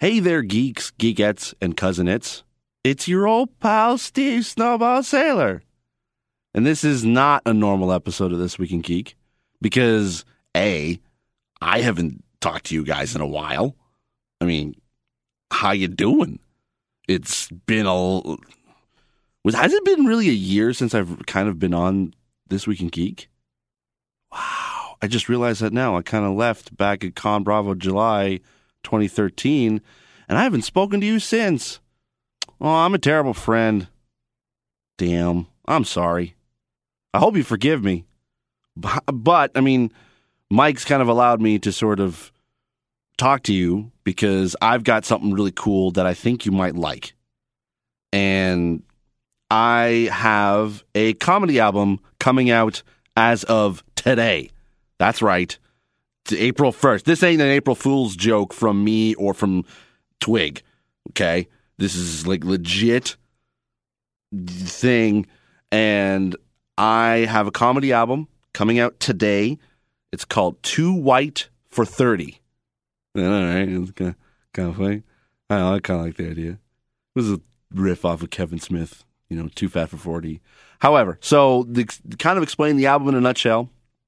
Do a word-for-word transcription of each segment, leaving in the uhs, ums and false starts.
Hey there, geeks, geekettes, and cousinettes. It's your old pal, Steve Snowball Sailor. And this is not a normal episode of This Week in Geek because, A, I haven't talked to you guys in a while. I mean, how you doing? It's been a... Was, has it been really a year since I've kind of been on This Week in Geek? Wow. I just realized that now. I kind of left back at Con Bravo July twenty thirteen, and I haven't spoken to you since. Oh, I'm a terrible friend. Damn. I'm sorry. I hope you forgive me. But, but, I mean, Mike's kind of allowed me to sort of talk to you because I've got something really cool that I think you might like. And I have a comedy album coming out as of today. That's right. It's April first. This ain't an April Fool's joke from me or from Twig, okay? This is like legit thing, and I have a comedy album coming out today. It's called Too White for thirty. All right, it's kind of, kind of funny. I don't know, I kind of like the idea. It was a riff off of Kevin Smith, you know, Too Fat for forty. However, so the, kind of explain the album in a nutshell.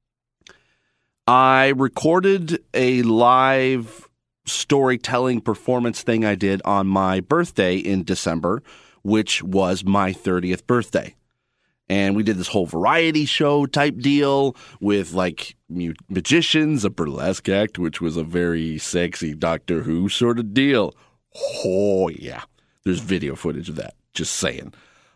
I recorded a live storytelling performance thing I did on my birthday in December, which was my thirtieth birthday. And we did this whole variety show type deal with like mu- magicians, a burlesque act, which was a very sexy Doctor Who sort of deal. Oh, yeah. There's video footage of that. Just saying.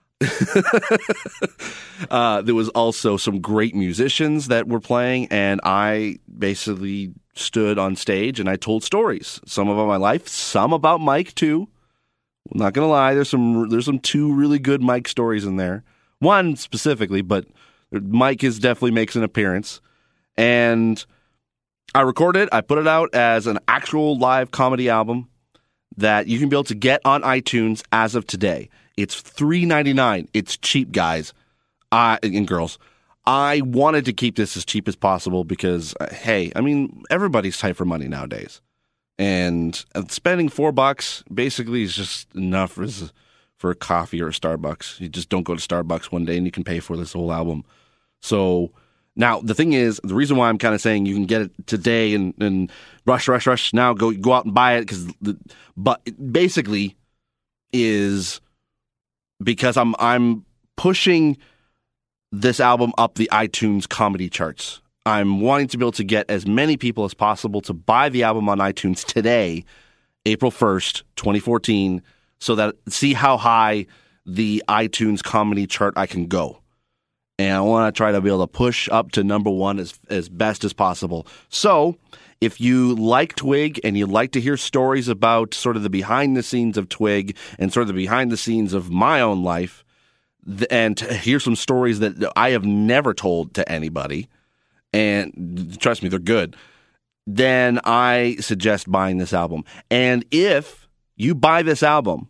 uh, there was also some great musicians that were playing, and I basically stood on stage and I told stories. Some about my life, some about Mike too. I'm not gonna lie, there's some there's some two really good Mike stories in there. One specifically, but Mike is definitely makes an appearance. And I recorded it, I put it out as an actual live comedy album that you can be able to get on iTunes as of today. It's three dollars and ninety-nine cents. It's cheap, guys uh, and girls. I wanted to keep this as cheap as possible because, uh, hey, I mean, everybody's tight for money nowadays. And uh, spending four bucks basically is just enough for, for a coffee or a Starbucks. You just don't go to Starbucks one day and you can pay for this whole album. So now the thing is, the reason why I'm kind of saying you can get it today and, and rush, rush, rush, now go go out and buy it, because but it basically is... because I'm I'm pushing this album up the iTunes comedy charts. I'm wanting to be able to get as many people as possible to buy the album on iTunes today, April first, twenty fourteen, so that see how high the iTunes comedy chart I can go. And I want to try to be able to push up to number one as as best as possible. So if you like Twig and you'd like to hear stories about sort of the behind the scenes of Twig and sort of the behind the scenes of my own life, th- and to hear some stories that I have never told to anybody, and trust me, they're good, then I suggest buying this album. And if you buy this album,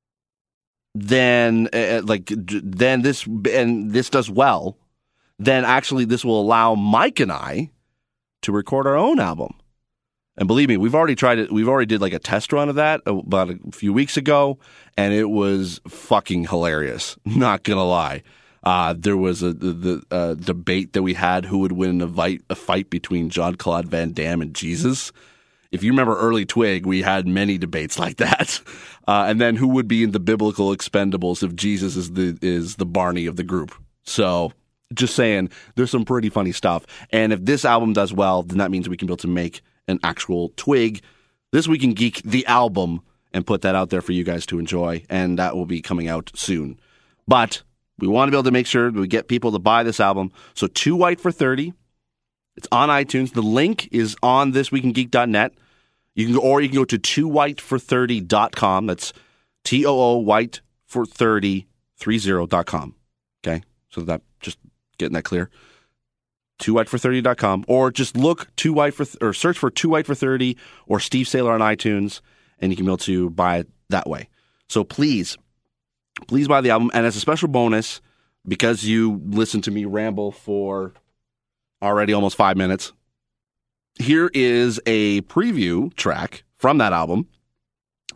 then uh, like then this and this does well, then actually this will allow Mike and I to record our own album. And believe me, we've already tried it. We've already did like a test run of that about a few weeks ago, and it was fucking hilarious. Not gonna lie. Uh, there was a the, the uh, debate that we had who would win a fight, a fight between Jean-Claude Van Damme and Jesus. If you remember early Twig, we had many debates like that. Uh, and then who would be in the biblical Expendables if Jesus is the is the Barney of the group? So just saying, there's some pretty funny stuff. And if this album does well, then that means we can be able to make an actual Twig This Week in Geek, the album, and put that out there for you guys to enjoy. And that will be coming out soon. But we want to be able to make sure that we get people to buy this album. So Too White for thirty. It's on iTunes. The link is on this week in geek dot net. You can go, or you can go to too white for thirty dot com. That's T O O white for thirty, three zero dot com. Okay? So that just getting that clear. too white for thirty dot com, or just look Too White for or search for Too White for thirty or Steve Sailor on iTunes, and you can be able to buy it that way. So please, please buy the album. And as a special bonus, because you listened to me ramble for already almost five minutes, here is a preview track from that album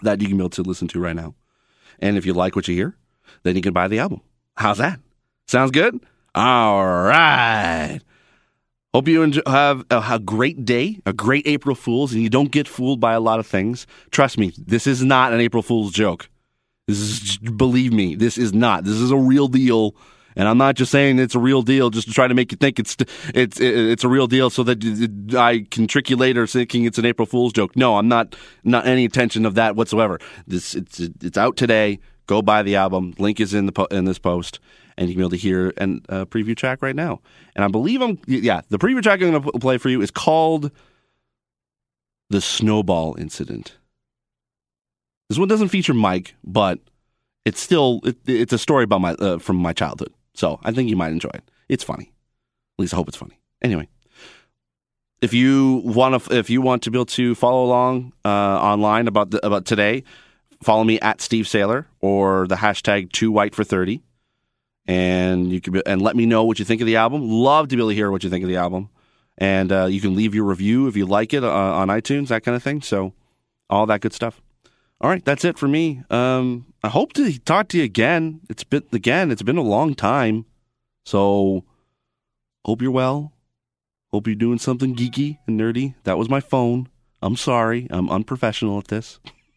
that you can be able to listen to right now. And if you like what you hear, then you can buy the album. How's that? Sounds good? All right. Hope you enjoy, have a, a great day, a great April Fool's, and you don't get fooled by a lot of things. Trust me, this is not an April Fool's joke. This is, believe me, this is not. This is a real deal. And I'm not just saying it's a real deal just to try to make you think it's it's it's a real deal so that I can trick you later thinking it's an April Fool's joke. No, I'm not not any intention of that whatsoever. This it's it's out today. Go buy the album. Link is in the in this post, and you can be able to hear a uh, preview track right now. And I believe I'm yeah the preview track I'm going to play for you is called "The Snowball Incident." This one doesn't feature Mike, but it's still it, it's a story about my uh, from my childhood. So I think you might enjoy it. It's funny. At least I hope it's funny. Anyway, if you want to, if you want to be able to follow along uh, online about the, about today, follow me at Steve Saylor or the hashtag Too White for thirty, and you can be, and let me know what you think of the album. Love to be able to hear what you think of the album, and uh, you can leave your review if you like it uh, on iTunes, that kind of thing. So all that good stuff. All right, that's it for me. Um, I hope to talk to you again. It's been again. It's been a long time, so hope you're well. Hope you're doing something geeky and nerdy. That was my phone. I'm sorry. I'm unprofessional at this.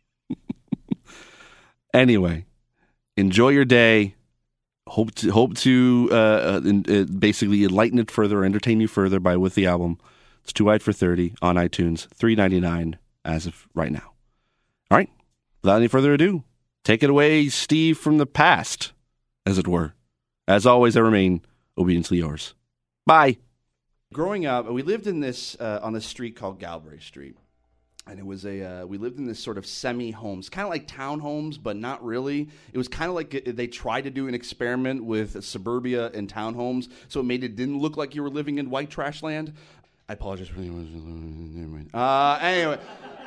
Anyway, enjoy your day. Hope to hope to uh, uh, basically enlighten it further, entertain you further by with the album. It's Too White for thirty on iTunes, three ninety-nine as of right now. All right. Without any further ado, take it away, Steve, from the past, as it were. As always, I remain obediently yours. Bye. Growing up, we lived in this uh, on this street called Galbraith Street, and it was a uh, we lived in this sort of semi-homes, kind of like townhomes, but not really. It was kind of like they tried to do an experiment with suburbia and townhomes, so it made it didn't look like you were living in white trash land. I apologize for anyone. Uh, anyway.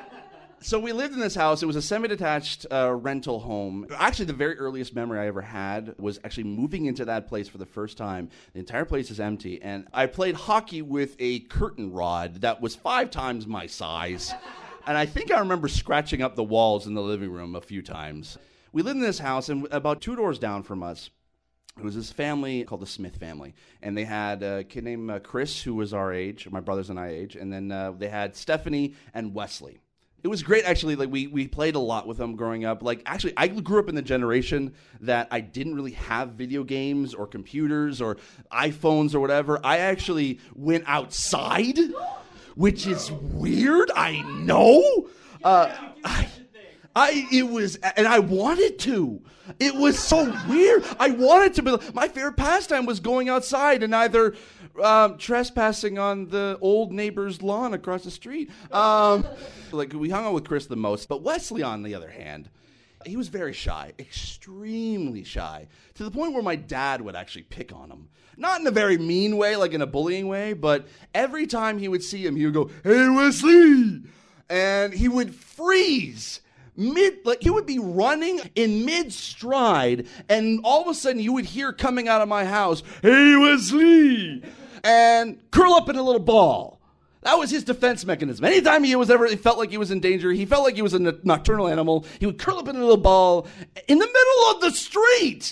So we lived in this house. It was a semi-detached uh, rental home. Actually, the very earliest memory I ever had was actually moving into that place for the first time. The entire place is empty, and I played hockey with a curtain rod that was five times my size. And I think I remember scratching up the walls in the living room a few times. We lived in this house, and about two doors down from us, it was this family called the Smith family, and they had a kid named uh, Chris, who was our age, my brothers and I age, and then uh, they had Stephanie and Wesley. It was great, actually. Like we we played a lot with them growing up. Like actually, I grew up in the generation that I didn't really have video games or computers or iPhones or whatever. I actually went outside, which is weird. I know. Uh, I, I it was, and I wanted to. It was so weird. I wanted to be. My favorite pastime was going outside and either um, trespassing on the old neighbor's lawn across the street. Um, like we hung out with Chris the most, but Wesley, on the other hand, he was very shy, extremely shy, to the point where my dad would actually pick on him. Not in a very mean way, like in a bullying way, but every time he would see him, he would go, "Hey, Wesley!" And he would freeze. Mid, like he would be running in mid stride, and all of a sudden you would hear coming out of my house, "Hey, Wesley," and curl up in a little ball. That was his defense mechanism. Anytime he was ever, he felt like he was in danger, he felt like he was a nocturnal animal, he would curl up in a little ball in the middle of the street.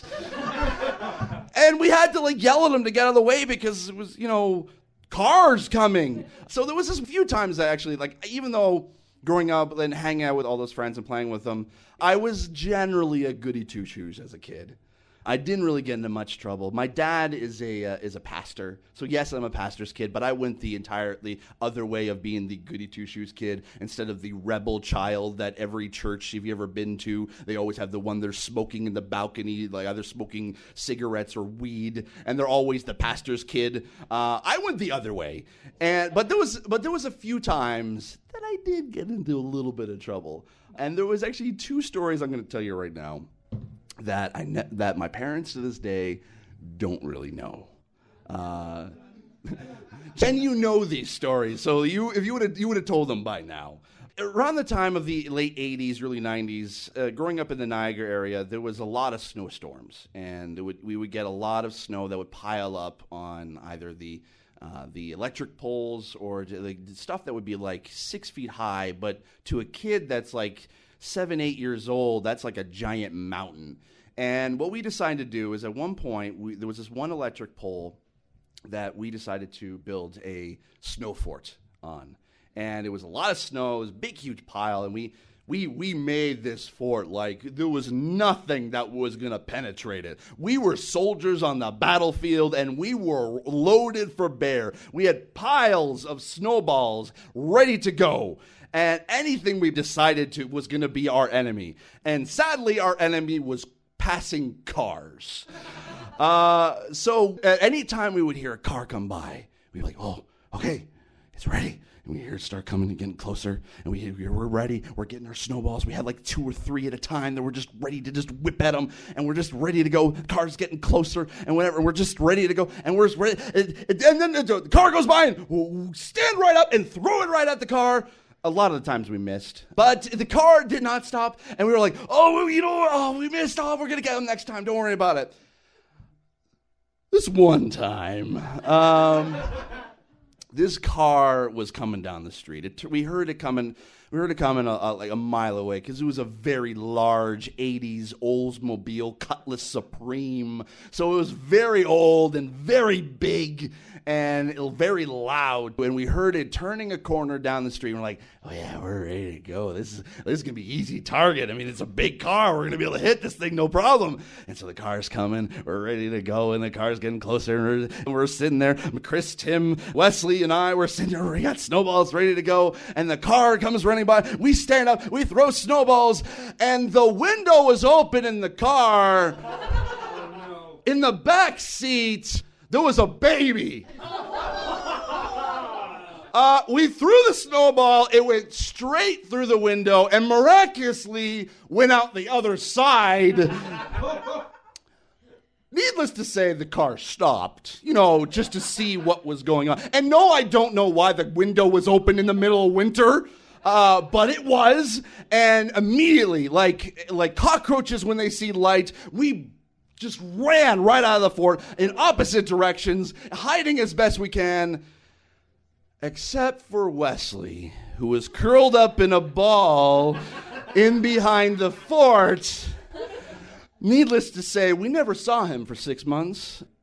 And we had to like yell at him to get out of the way because it was, you know, cars coming. So there was this few times that actually, like, even though growing up and hanging out with all those friends and playing with them, I was generally a goody two-shoes as a kid. I didn't really get into much trouble. My dad is a uh, is a pastor, so yes, I'm a pastor's kid, but I went the entirely other way of being the goody two-shoes kid instead of the rebel child that every church, if you've ever been to, they always have the one they're smoking in the balcony, like either smoking cigarettes or weed, and they're always the pastor's kid. Uh, I went the other way, and but there was but there was a few times that I did get into a little bit of trouble, and there was actually two stories I'm going to tell you right now that I ne- that my parents to this day don't really know. Uh, and you know these stories, so you if you would have you would have told them by now. Around the time of the late eighties, early nineties, uh, growing up in the Niagara area, there was a lot of snowstorms, and it would, we would get a lot of snow that would pile up on either the Uh, the electric poles or like stuff that would be like six feet high, but to a kid that's like seven, eight years old, that's like a giant mountain. And what we decided to do is at one point, we, there was this one electric pole that we decided to build a snow fort on. And it was a lot of snow, it was a big, huge pile, and we we we made this fort like there was nothing that was going to penetrate it. We were soldiers on the battlefield, and we were loaded for bear. We had piles of snowballs ready to go. And anything we decided to was going to be our enemy. And sadly, our enemy was passing cars. Uh, so at any time we would hear a car come by, we'd be like, oh, okay, it's ready. And we hear it start coming and getting closer, and we, we're ready. We're getting our snowballs. We had like two or three at a time that we're just ready to just whip at them, and we're just ready to go. The car's getting closer, and whatever. We're just ready to go, and we're just ready. And, and then the car goes by, and we'll stand right up and throw it right at the car. A lot of the times we missed, but the car did not stop, and we were like, "Oh, you know, oh, we missed. Oh, we're gonna get them next time. Don't worry about it." This one time, um, this car was coming down the street. It, we heard it coming. We heard it coming a, a, like a mile away because it was a very large eighties Oldsmobile Cutlass Supreme. So it was very old and very big and very loud. And we heard it turning a corner down the street. And we're like, oh yeah, we're ready to go. This is this is gonna be easy target. I mean, it's a big car. We're gonna be able to hit this thing, no problem. And so the car's coming. We're ready to go, and the car's getting closer. And we're, and we're sitting there. Chris, Tim, Wesley, and I were sitting there. We got snowballs ready to go, and the car comes running by. We stand up. We throw snowballs, and the window was open in the car. Oh, no. In the back seat, there was a baby. Uh, we threw the snowball, it went straight through the window and miraculously went out the other side. Needless to say, the car stopped, you know, just to see what was going on. And no, I don't know why the window was open in the middle of winter, uh, but it was. And immediately, like, like cockroaches when they see light, we just ran right out of the fort in opposite directions, hiding as best we can. Except for Wesley, who was curled up in a ball in behind the fort. Needless to say, we never saw him for six months.